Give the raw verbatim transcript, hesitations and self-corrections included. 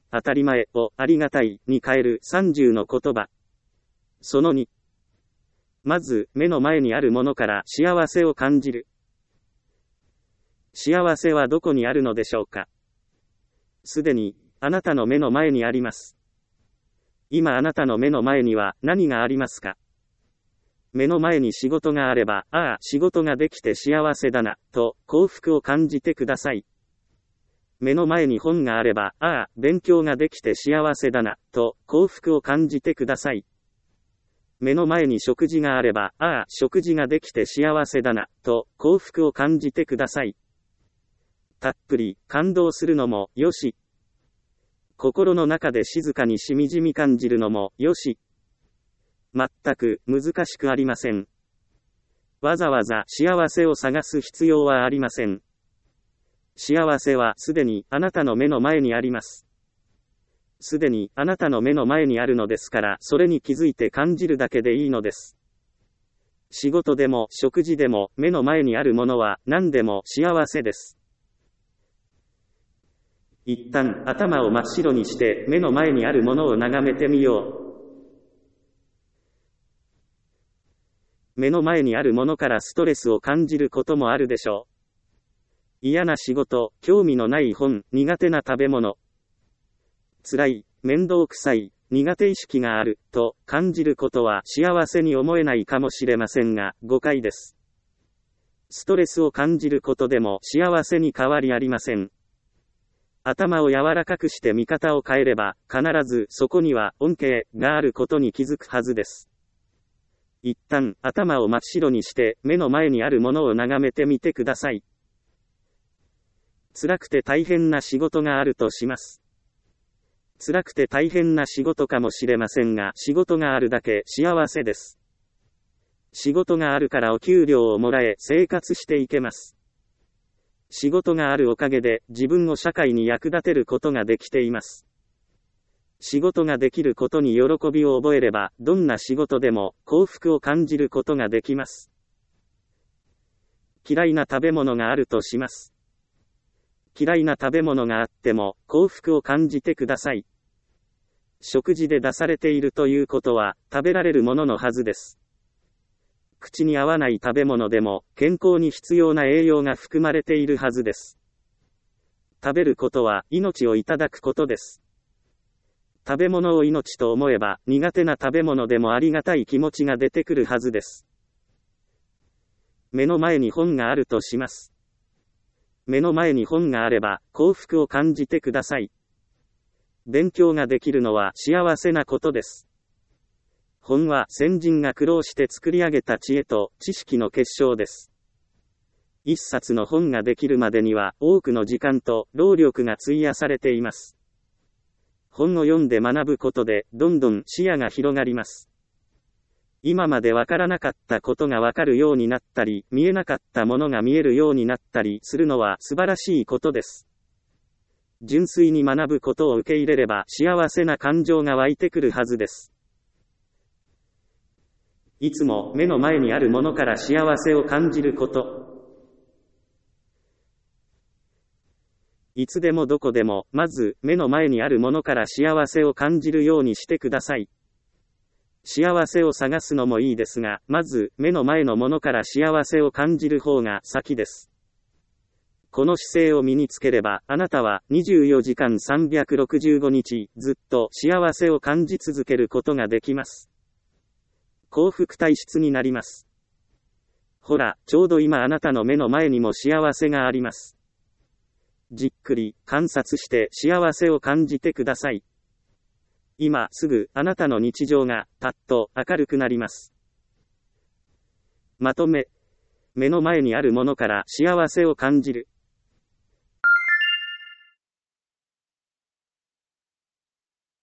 当たり前をありがたいに変えるさんじゅうの言葉。そのに。まず、目の前にあるものから幸せを感じる。幸せはどこにあるのでしょうか。すでに、あなたの目の前にあります。今あなたの目の前には何がありますか。目の前に仕事があれば、ああ、仕事ができて幸せだな、と幸福を感じてください。目の前に本があれば、ああ、勉強ができて幸せだな、と幸福を感じてください。目の前に食事があれば、ああ、食事ができて幸せだな、と幸福を感じてください。たっぷり感動するのもよし。心の中で静かにしみじみ感じるのもよし。全く難しくありません。わざわざ幸せを探す必要はありません。幸せはすでにあなたの目の前にあります。すでにあなたの目の前にあるのですから、それに気づいて感じるだけでいいのです。仕事でも食事でも目の前にあるものは何でも幸せです。一旦頭を真っ白にして目の前にあるものを眺めてみよう。目の前にあるものからストレスを感じることもあるでしょう。嫌な仕事、興味のない本、苦手な食べ物。辛い、面倒くさい、苦手意識がある、と感じることは幸せに思えないかもしれませんが、誤解です。ストレスを感じることでも幸せに変わりありません。頭を柔らかくして見方を変えれば、必ずそこには恩恵があることに気づくはずです。一旦頭を真っ白にして目の前にあるものを眺めてみてください。辛くて大変な仕事があるとします。辛くて大変な仕事かもしれませんが、仕事があるだけ幸せです。仕事があるからお給料をもらえ生活していけます。仕事があるおかげで自分を社会に役立てることができています。仕事ができることに喜びを覚えれば、どんな仕事でも幸福を感じることができます。嫌いな食べ物があるとします。嫌いな食べ物があっても幸福を感じてください。食事で出されているということは食べられるもののはずです。口に合わない食べ物でも健康に必要な栄養が含まれているはずです。食べることは命をいただくことです。食べ物を命と思えば苦手な食べ物でもありがたい気持ちが出てくるはずです。目の前に本があるとします。目の前に本があれば幸福を感じてください。勉強ができるのは幸せなことです。本は先人が苦労して作り上げた知恵と知識の結晶です。一冊の本ができるまでには多くの時間と労力が費やされています。本を読んで学ぶことでどんどん視野が広がります。今までわからなかったことがわかるようになったり、見えなかったものが見えるようになったりするのは素晴らしいことです。純粋に学ぶことを受け入れれば幸せな感情が湧いてくるはずです。いつも目の前にあるものから幸せを感じること。いつでもどこでも、まず目の前にあるものから幸せを感じるようにしてください。幸せを探すのもいいですが、まず目の前のものから幸せを感じる方が先です。この姿勢を身につければ、あなたはにじゅうよじかんさんびゃくろくじゅうごにちずっと幸せを感じ続けることができます。幸福体質になります。ほら、ちょうど今あなたの目の前にも幸せがあります。じっくり観察して幸せを感じてください。今すぐあなたの日常がパッと明るくなります。まとめ、目の前にあるものから幸せを感じる。